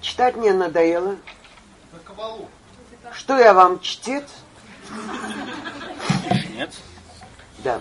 Читать мне надоело. На кабалу. Что я вам, чтец? Нет. Да.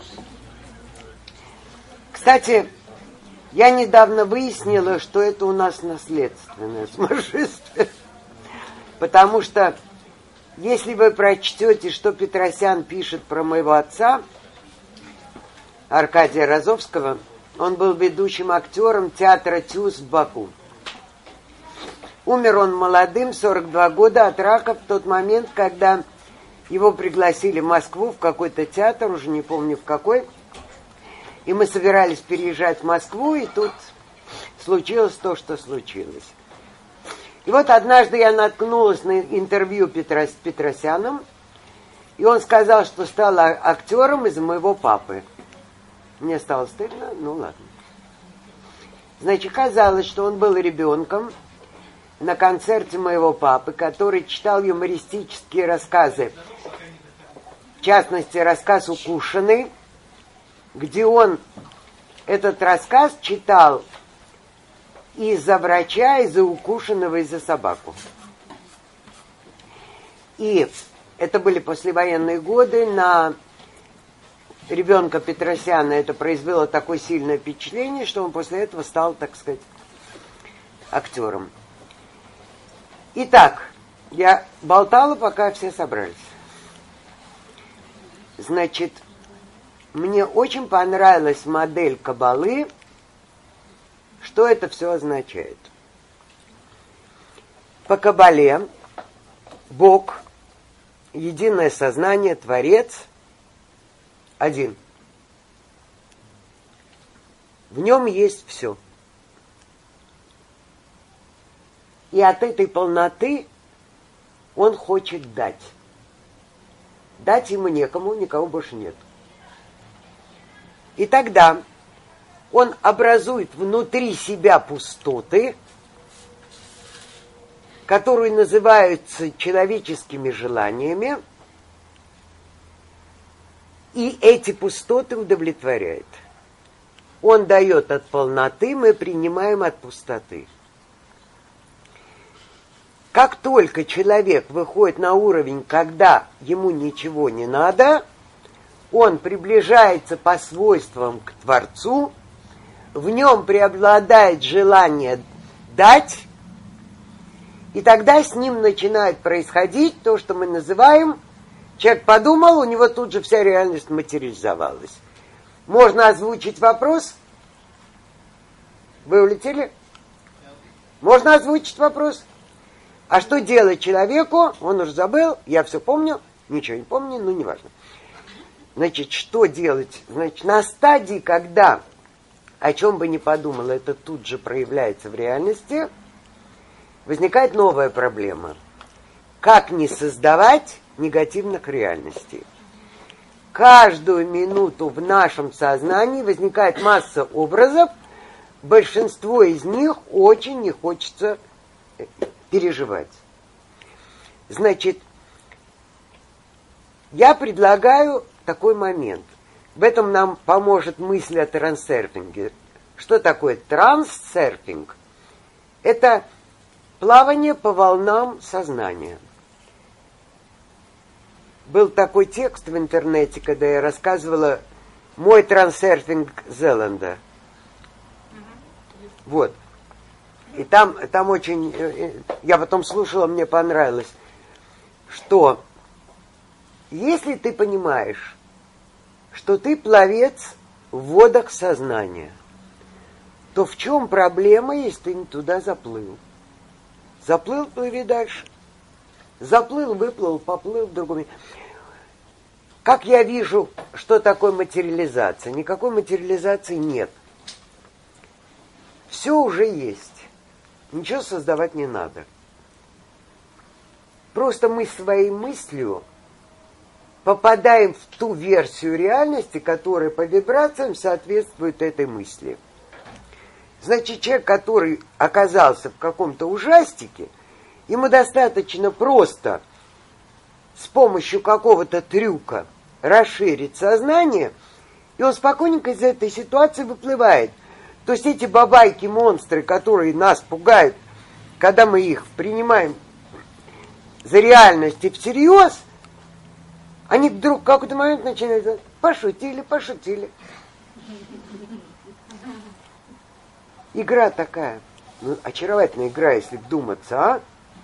Кстати, я недавно выяснила, что это у нас наследственное сумасшествие. Потому что, если вы прочтете, что Петросян пишет про моего отца, Аркадия Розовского, он был ведущим актером театра ТЮЗ в Баку. Умер он молодым, 42 года, от рака в тот момент, когда его пригласили в Москву в какой-то театр, уже не помню в какой. И мы собирались переезжать в Москву, и тут случилось то, что случилось. И вот однажды я наткнулась на интервью с Петросяном, и он сказал, что стал актером из-за моего папы. Мне стало стыдно, ну ладно. Значит, казалось, что он был ребенком на концерте моего папы, который читал юмористические рассказы. В частности, рассказ «Укушенный», где он этот рассказ читал и за врача, и за укушенного, и за собаку. И это были послевоенные годы. На ребенка Петросяна это произвело такое сильное впечатление, что он после этого стал, так сказать, актером. Итак, я болтала, пока все собрались. Значит, мне очень понравилась модель Каббалы. Что это все означает? По Каббале Бог, единое сознание, Творец, один. В нем есть все. И от этой полноты он хочет дать. Дать ему некому, никого больше нет. И тогда он образует внутри себя пустоты, которые называются человеческими желаниями, и эти пустоты удовлетворяет. Он дает от полноты, мы принимаем от пустоты. Как только человек выходит на уровень, когда ему ничего не надо, он приближается по свойствам к Творцу, в нем преобладает желание дать, и тогда с ним начинает происходить то, что мы называем, человек подумал, у него тут же вся реальность материализовалась. Можно озвучить вопрос? Вы улетели? Можно озвучить вопрос? А что делать человеку? Он уже забыл, я все помню, ничего не помню, но неважно. Значит, что делать? Значит, на стадии, когда о чем бы ни подумал, это тут же проявляется в реальности, возникает новая проблема. Как не создавать негативных реальностей? Каждую минуту в нашем сознании возникает масса образов, большинство из них очень не хочется переживать. Значит, я предлагаю такой момент. В этом нам поможет мысль о трансерфинге. Что такое трансерфинг? Это плавание по волнам сознания. Был такой текст в интернете, когда я рассказывала мой трансерфинг Зеланда. Вот. И там очень... Я потом слушала, мне понравилось, что если ты понимаешь, что ты пловец в водах сознания, то в чем проблема, если ты не туда заплыл? Заплыл, плыви дальше. Заплыл, выплыл, поплыл в другом. Как я вижу, что такое материализация? Никакой материализации нет. Все уже есть. Ничего создавать не надо. Просто мы своей мыслью попадаем в ту версию реальности, которая по вибрациям соответствует этой мысли. Значит, человек, который оказался в каком-то ужастике, ему достаточно просто с помощью какого-то трюка расширить сознание, и он спокойненько из этой ситуации выплывает. То есть эти бабайки-монстры, которые нас пугают, когда мы их принимаем за реальность и всерьез, они вдруг в какой-то момент начинают говорить: пошутили, пошутили. Игра такая. Ну, очаровательная игра, если вдуматься, а?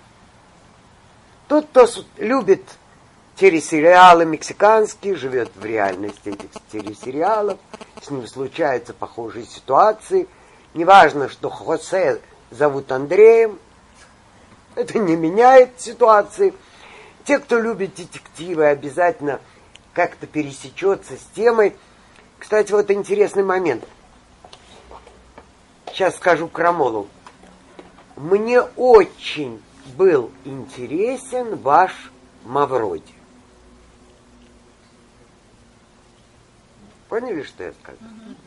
Тот, кто любит телесериалы мексиканские, живет в реальности этих телесериалов, с ним случаются похожие ситуации. Неважно, что Хосе зовут Андреем, это не меняет ситуации. Те, кто любит детективы, обязательно как-то пересечется с темой. Кстати, вот интересный момент. Сейчас скажу крамолу. Мне очень был интересен ваш Мавроди. Поняли, что я сказал?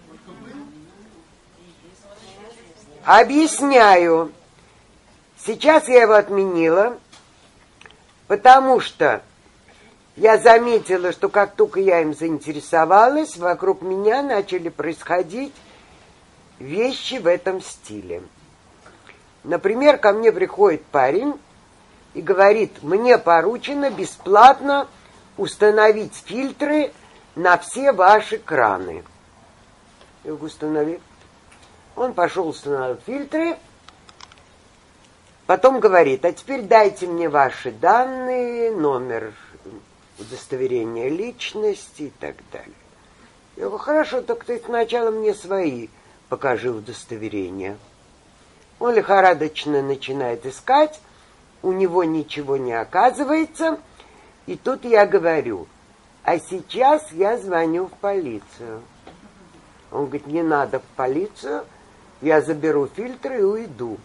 Объясняю. Сейчас я его отменила, потому что я заметила, что как только я им заинтересовалась, вокруг меня начали происходить вещи в этом стиле. Например, ко мне приходит парень и говорит: мне поручено бесплатно установить фильтры на все ваши краны. Я говорю: установи. Он пошел, установил фильтры, потом говорит: а теперь дайте мне ваши данные, номер удостоверения личности и так далее. Я говорю: хорошо, только ты сначала мне свои покажи удостоверения. Он лихорадочно начинает искать, у него ничего не оказывается, и тут я говорю: а сейчас я звоню в полицию. Он говорит: не надо в полицию, я заберу фильтры и уйду.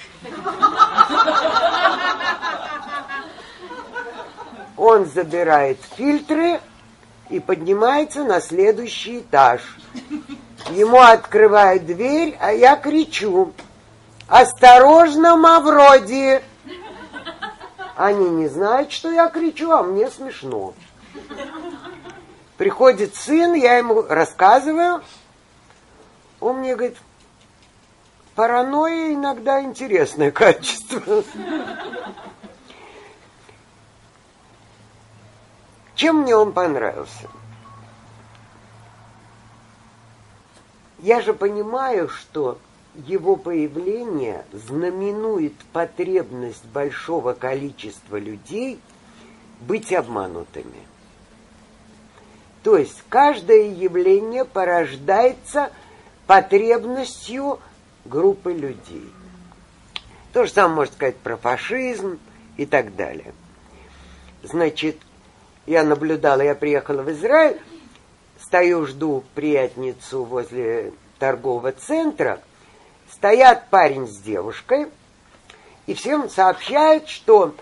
Он забирает фильтры и поднимается на следующий этаж. Ему открывают дверь, а я кричу: осторожно, Мавроди! Они не знают, что я кричу, а мне смешно. Приходит сын, я ему рассказываю. Он мне говорит: паранойя иногда интересное качество. Чем мне он понравился? Я же понимаю, что его появление знаменует потребность большого количества людей быть обманутыми. То есть каждое явление порождается потребностью группы людей. То же самое можно сказать про фашизм и так далее. Значит, я наблюдала, я приехала в Израиль, стою, жду приятницу возле торгового центра, стоят парень с девушкой, и всем сообщают, что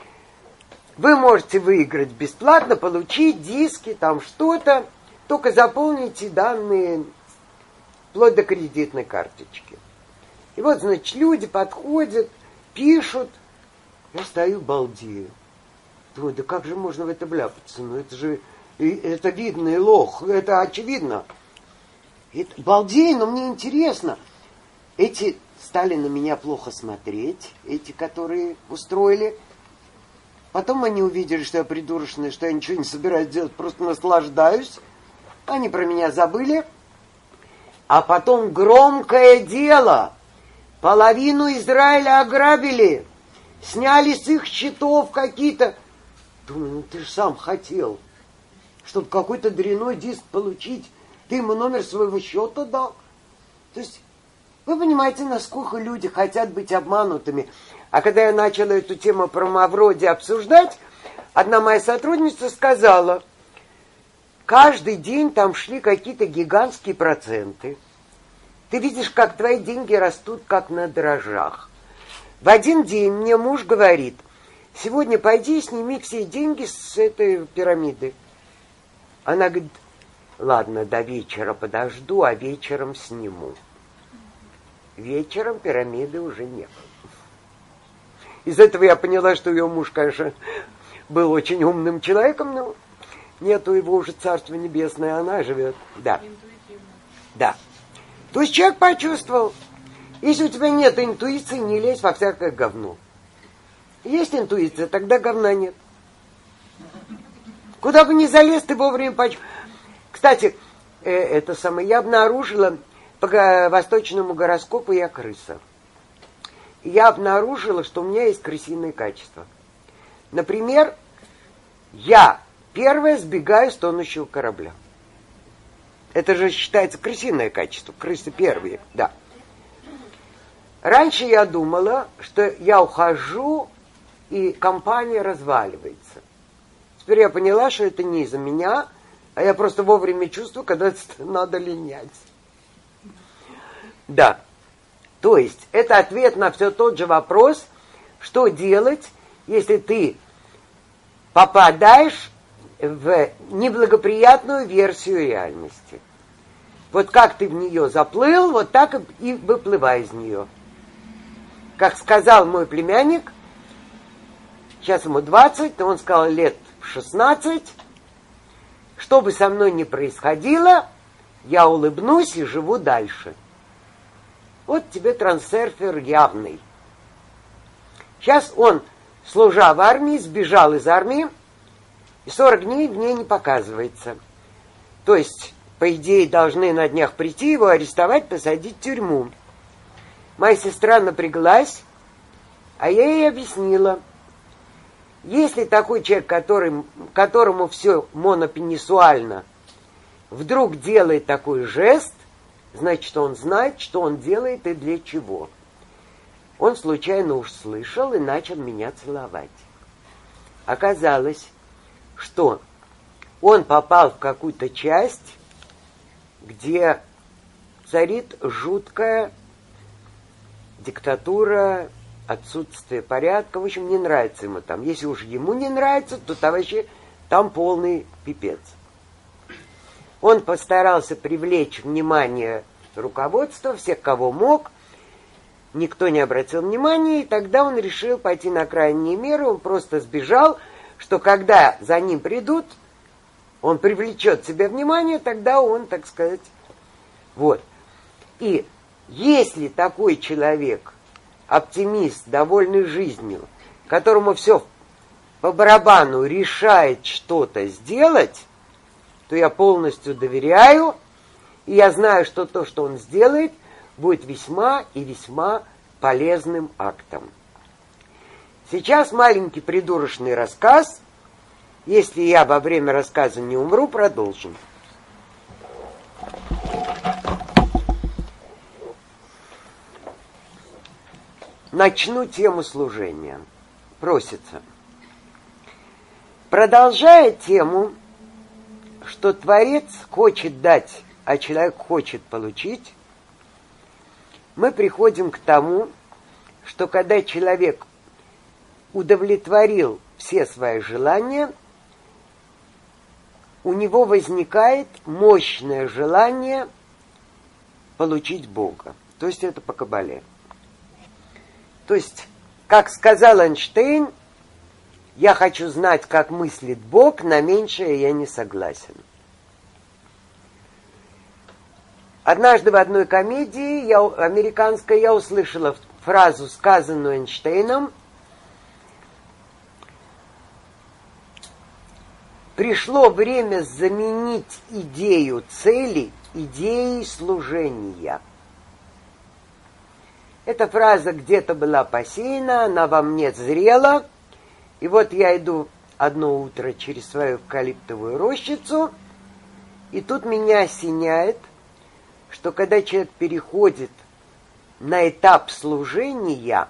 вы можете выиграть бесплатно, получить диски, там что-то, только заполните данные вплоть до кредитной карточки. И вот, значит, люди подходят, пишут, я стою, балдею. Думаю: да как же можно в это вляпаться? Ну это же, это видный лох, это очевидно. Это, балдею, но мне интересно. Эти стали на меня плохо смотреть, эти, которые устроили. Потом они увидели, что я придурочная, что я ничего не собираюсь делать, просто наслаждаюсь. Они про меня забыли. А потом громкое дело. Половину Израиля ограбили. Сняли с их счетов какие-то. Думаю: ну ты же сам хотел, чтобы какой-то дрянной диск получить. Ты ему номер своего счета дал. То есть вы понимаете, насколько люди хотят быть обманутыми. А когда я начала эту тему про Мавроди обсуждать, одна моя сотрудница сказала: каждый день там шли какие-то гигантские проценты. Ты видишь, как твои деньги растут, как на дрожжах. В один день мне муж говорит: сегодня пойди и сними все деньги с этой пирамиды. Она говорит: ладно, до вечера подожду, а вечером сниму. Вечером пирамиды уже не было. Из этого я поняла, что ее муж, конечно, был очень умным человеком, но нету его уже Царство Небесное, она живет. Да. Да. То есть человек почувствовал. Если у тебя нет интуиции, не лезь во всякое говно. Есть интуиция, тогда говна нет. Куда бы ни залез, ты вовремя почувствуешь. Кстати, это самое, я обнаружила, по восточному гороскопу я крыса. Я обнаружила, что у меня есть крысиные качества. Например, я первая сбегаю с тонущего корабля. Это же считается крысиное качество. Крысы первые, да. Раньше я думала, что я ухожу, и компания разваливается. Теперь я поняла, что это не из-за меня, а я просто вовремя чувствую, когда надо линять. Да. То есть, это ответ на все тот же вопрос, что делать, если ты попадаешь в неблагоприятную версию реальности. Вот как ты в нее заплыл, вот так и выплывай из нее. Как сказал мой племянник, сейчас ему 20, он сказал лет в 16, что бы со мной ни происходило, я улыбнусь и живу дальше. Вот тебе трансерфер явный. Сейчас он, служа в армии, сбежал из армии, и 40 дней в ней не показывается. То есть, по идее, должны на днях прийти, его арестовать, посадить в тюрьму. Моя сестра напряглась, а я ей объяснила. Если такой человек, которому все монопенисуально, вдруг делает такой жест, значит, он знает, что он делает и для чего. Он случайно уж слышал и начал меня целовать. Оказалось, что он попал в какую-то часть, где царит жуткая диктатура, отсутствие порядка. В общем, не нравится ему там. Если уж ему не нравится, то вообще там полный пипец. Он постарался привлечь внимание руководства, всех, кого мог. Никто не обратил внимания, и тогда он решил пойти на крайние меры. Он просто сбежал, что когда за ним придут, он привлечет себе внимание, тогда он, так сказать, вот. И если такой человек, оптимист, довольный жизнью, которому все по барабану решает что-то сделать, то я полностью доверяю, и я знаю, что то, что он сделает, будет весьма и весьма полезным актом. Сейчас маленький придурочный рассказ. Если я во время рассказа не умру, продолжим. Начну тему служения. Просится. Продолжая тему, что Творец хочет дать, а человек хочет получить, мы приходим к тому, что когда человек удовлетворил все свои желания, у него возникает мощное желание получить Бога. То есть это по Кабале. То есть, как сказал Эйнштейн, я хочу знать, как мыслит Бог, на меньшее я не согласен. Однажды в одной комедии американской я услышала фразу, сказанную Эйнштейном: пришло время заменить идею цели идеей служения. Эта фраза где-то была посеяна, она во мне зрела. И вот я иду одно утро через свою эвкалиптовую рощицу, и тут меня осеняет, что когда человек переходит на этап служения,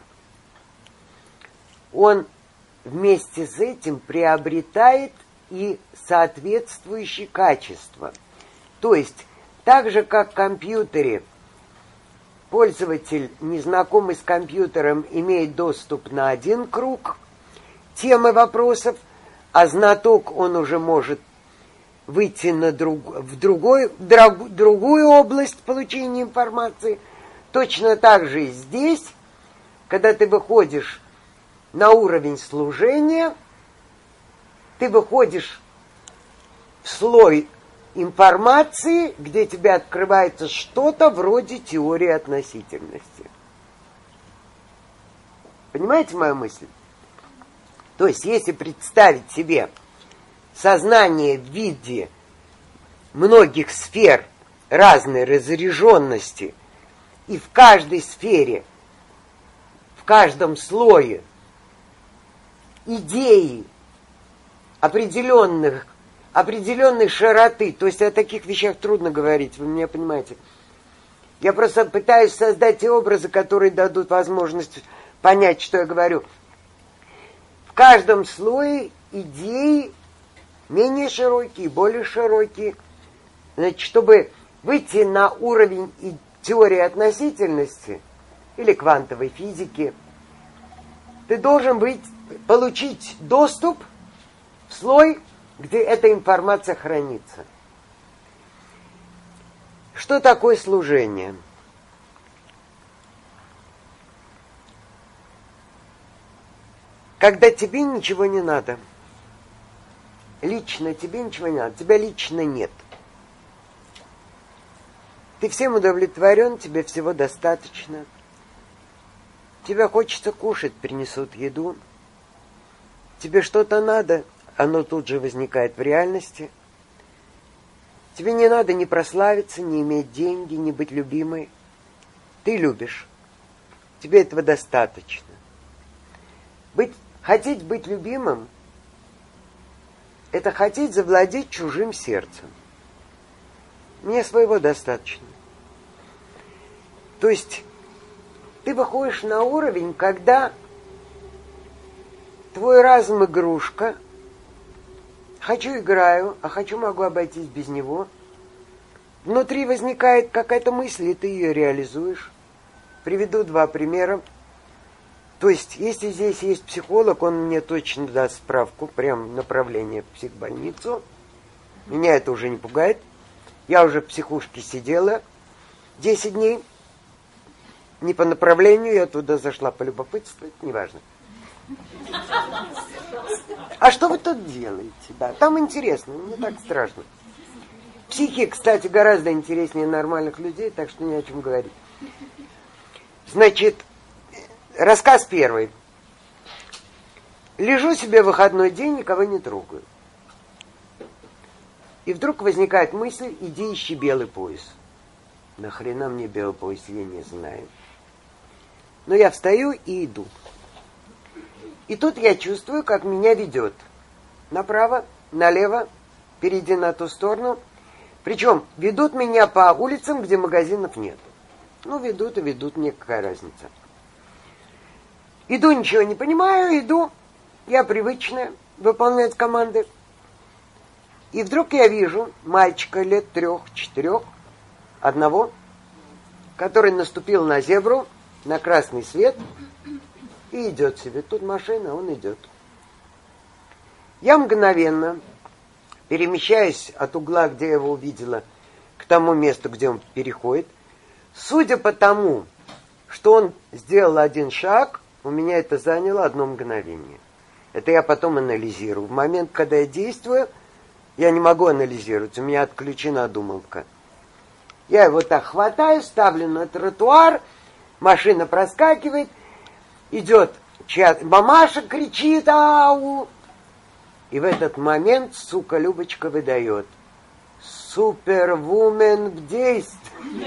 он вместе с этим приобретает и соответствующие качества. То есть, так же, как в компьютере, пользователь, незнакомый с компьютером, имеет доступ на один круг темы вопросов, а знаток он уже может выйти в другую область получения информации. Точно так же и здесь, когда ты выходишь на уровень служения, ты выходишь в слой информации, где тебе открывается что-то вроде теории относительности. Понимаете мою мысль? То есть, если представить себе сознание в виде многих сфер разной разряженности, и в каждой сфере, в каждом слое идеи определенной широты, то есть о таких вещах трудно говорить, вы меня понимаете. Я просто пытаюсь создать те образы, которые дадут возможность понять, что я говорю. В каждом слое идеи менее широкие, более широкие. Значит, чтобы выйти на уровень теории относительности или квантовой физики, ты должен получить доступ в слой, где эта информация хранится. Что такое служение? Когда тебе ничего не надо. Лично тебе ничего не надо. Тебя лично нет. Ты всем удовлетворен, тебе всего достаточно. Тебе хочется кушать, принесут еду. Тебе что-то надо, оно тут же возникает в реальности. Тебе не надо ни прославиться, ни иметь деньги, ни быть любимой. Ты любишь. Тебе этого достаточно. Хотеть быть любимым – это хотеть завладеть чужим сердцем. Мне своего достаточно. То есть ты выходишь на уровень, когда твой разум игрушка. Хочу играю, а хочу могу обойтись без него. Внутри возникает какая-то мысль, и ты ее реализуешь. Приведу 2 примера. То есть, если здесь есть психолог, он мне точно даст справку, прям направление в психбольницу. Меня это уже не пугает. Я уже в психушке сидела 10 дней. Не по направлению, я туда зашла полюбопытствовать, неважно. А что вы тут делаете? Да, там интересно, не так страшно. Психи, кстати, гораздо интереснее нормальных людей, так что ни о чем говорить. Значит, рассказ первый. Лежу себе в выходной день, никого не трогаю. И вдруг возникает мысль, иди ищи белый пояс. Нахрена мне белый пояс, я не знаю. Но я встаю и иду. И тут я чувствую, как меня ведет. Направо, налево, впереди на ту сторону. Причем ведут меня по улицам, где магазинов нет. Ну, ведут и ведут, мне какая разница. Иду, ничего не понимаю, иду. Я привычная, выполнять команды. И вдруг я вижу мальчика лет 3-4, одного, который наступил на зебру, на красный свет, и идет себе. Тут машина, он идет. Я мгновенно перемещаюсь от угла, где я его увидела, к тому месту, где он переходит. Судя по тому, что он сделал один шаг, у меня это заняло 1 мгновение. Это я потом анализирую. В момент, когда я действую, я не могу анализировать, у меня отключена думалка. Я его так хватаю, ставлю на тротуар, машина проскакивает, идет мамаша, кричит, ау! И в этот момент, сука, Любочка выдает: супервумен в действии.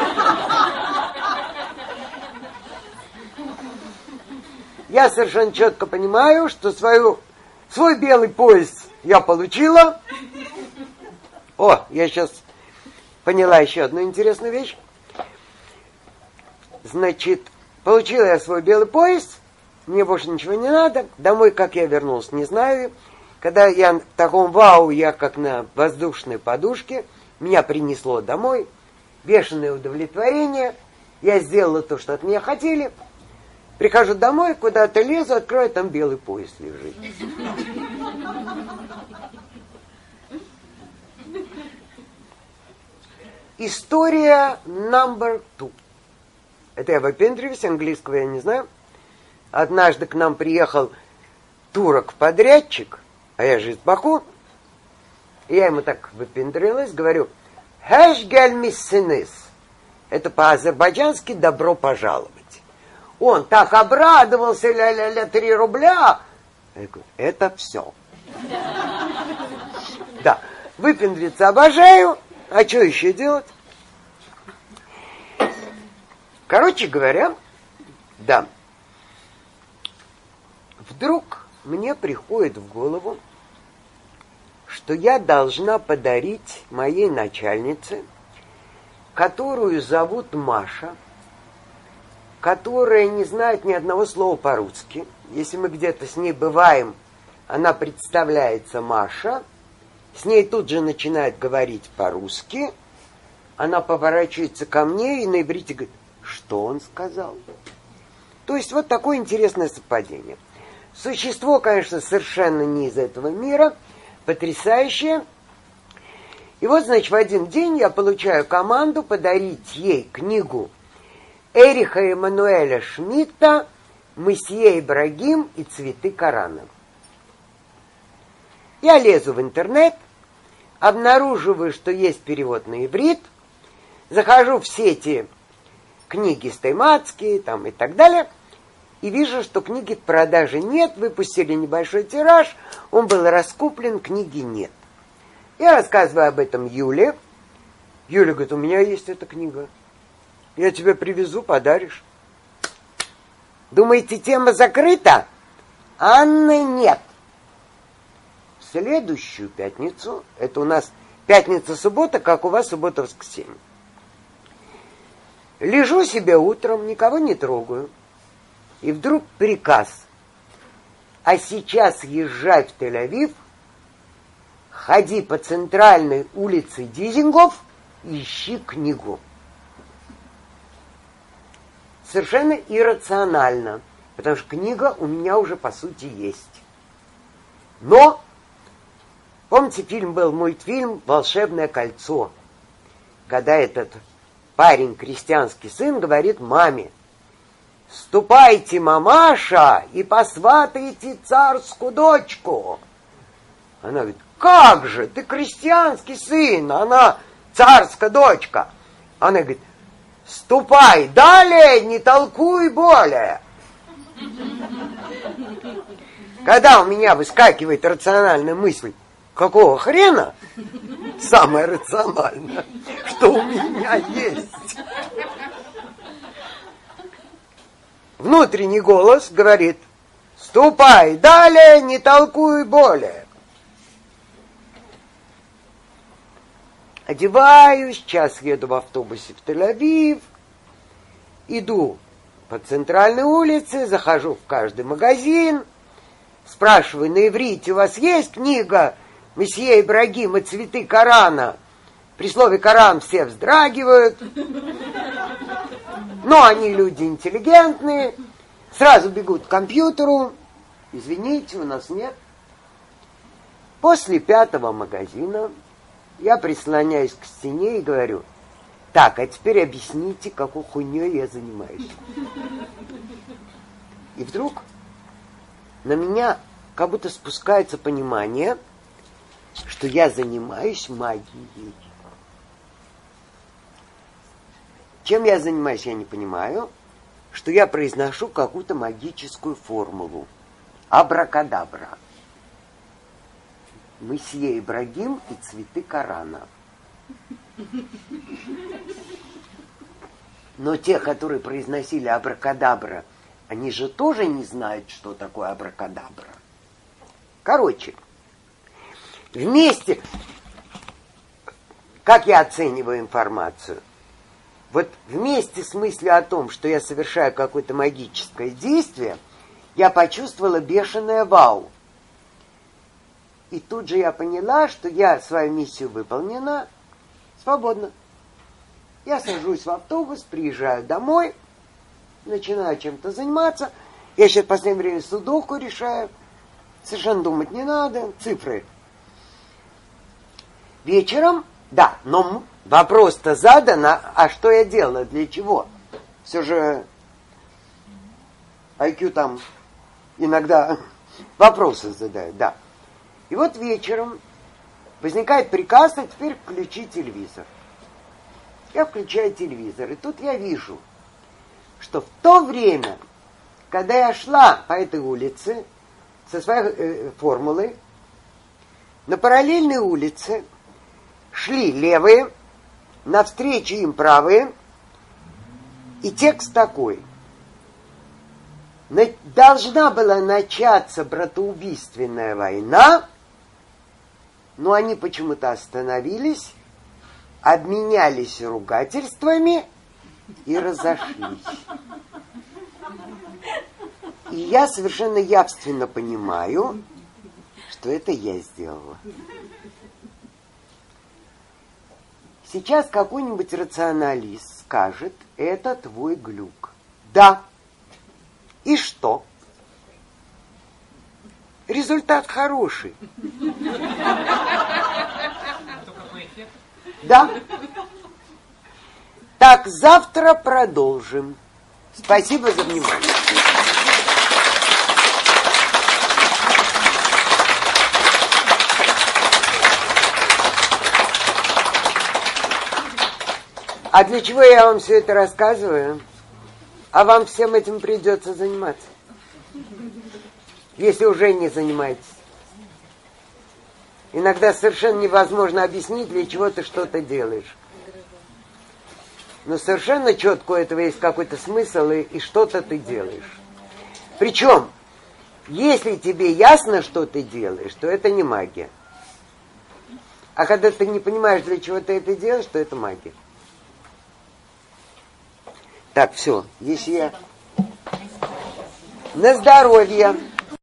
Я совершенно четко понимаю, что свой белый пояс я получила. О, я сейчас поняла еще одну интересную вещь. Значит, получила я свой белый пояс, мне больше ничего не надо. Домой, как я вернулась, не знаю. Когда я в таком вау, я как на воздушной подушке, меня принесло домой, бешеное удовлетворение. Я сделала то, что от меня хотели. Прихожу домой, куда-то лезу, открою, там белый пояс лежит. История number 2. Это я выпендриваюсь, английского я не знаю. Однажды к нам приехал турок-подрядчик, а я же из Баку. И я ему так выпендрилась, говорю: «Хэш гель миссинис». Это по-азербайджански «добро пожаловать». Он так обрадовался, ля-ля-ля, 3 рубля. Я говорю, это все. Да, выпендриться обожаю, а что еще делать? Короче говоря, да, вдруг мне приходит в голову, что я должна подарить моей начальнице, которую зовут Маша, которая не знает ни одного слова по-русски. Если мы где-то с ней бываем, она представляется Маша, с ней тут же начинает говорить по-русски, она поворачивается ко мне и на иврите говорит, что он сказал. То есть вот такое интересное совпадение. Существо, конечно, совершенно не из этого мира, потрясающее. И вот, значит, в один день я получаю команду подарить ей книгу Эриха Эммануэля Шмидта «Месье Ибрагим и цветы Корана». Я лезу в интернет, обнаруживаю, что есть перевод на иврит, захожу в сети книги стейматские там и так далее, и вижу, что книги в продаже нет, выпустили небольшой тираж, он был раскуплен, книги нет. Я рассказываю об этом Юле. Юля говорит, у меня есть эта книга. Я тебе привезу, подаришь. Думаете, тема закрыта? Анны нет. В следующую пятницу, это у нас пятница-суббота, как у вас суббота-воскресенье. Лежу себе утром, никого не трогаю. И вдруг приказ. А сейчас езжай в Тель-Авив, ходи по центральной улице Дизингоф, ищи книгу. Совершенно иррационально, потому что книга у меня уже по сути есть. Но, помните, фильм был, мультфильм «Волшебное кольцо», когда этот парень, крестьянский сын, говорит маме, «Ступайте, мамаша, и посватайте царскую дочку». Она говорит, как же, ты крестьянский сын, она царская дочка. Она говорит, ступай далее, не толкуй более. Когда у меня выскакивает рациональная мысль, какого хрена, самое рациональное, что у меня есть. Внутренний голос говорит, ступай далее, не толкуй более. Одеваюсь, час еду в автобусе в Тель-Авив, иду по центральной улице, захожу в каждый магазин, спрашиваю, на иврите у вас есть книга «Месье Ибрагим и цветы Корана»? При слове «Коран» все вздрагивают. Но они люди интеллигентные, сразу бегут к компьютеру. Извините, у нас нет. После 5-го магазина я прислоняюсь к стене и говорю, так, а теперь объясните, какой хуйней я занимаюсь. И вдруг на меня как будто спускается понимание, что я занимаюсь магией. Чем я занимаюсь, я не понимаю, что я произношу какую-то магическую формулу. Абракадабра. Месье Ибрагим и цветы Корана. Но те, которые произносили абракадабра, они же тоже не знают, что такое абракадабра. Короче, вместе, как я оцениваю информацию, вот вместе с мыслью о том, что я совершаю какое-то магическое действие, я почувствовала бешеное вау. И тут же я поняла, что я свою миссию выполнена, свободно. Я сажусь в автобус, приезжаю домой, начинаю чем-то заниматься. Я сейчас в последнее время судоку решаю. Совершенно думать не надо, цифры. Вечером, да, но вопрос-то задан, а что я делала, для чего? Все же IQ там иногда вопросы задают, да. И вот вечером возникает приказ, а теперь включи телевизор. Я включаю телевизор, и тут я вижу, что в то время, когда я шла по этой улице со своей формулой, на параллельной улице шли левые, навстречу им правые, и текст такой. Должна была начаться братоубийственная война, но они почему-то остановились, обменялись ругательствами и разошлись. И я совершенно явственно понимаю, что это я сделала. Сейчас какой-нибудь рационалист скажет, это твой глюк. Да. И что? Результат хороший. Да. Так, завтра продолжим. Спасибо за внимание. А для чего я вам все это рассказываю? А вам всем этим придется заниматься. Если уже не занимаетесь. Иногда совершенно невозможно объяснить, для чего ты что-то делаешь. Но совершенно четко у этого есть какой-то смысл, и что-то ты делаешь. Причем, если тебе ясно, что ты делаешь, то это не магия. А когда ты не понимаешь, для чего ты это делаешь, то это магия. Так, все. Если я... На здоровье.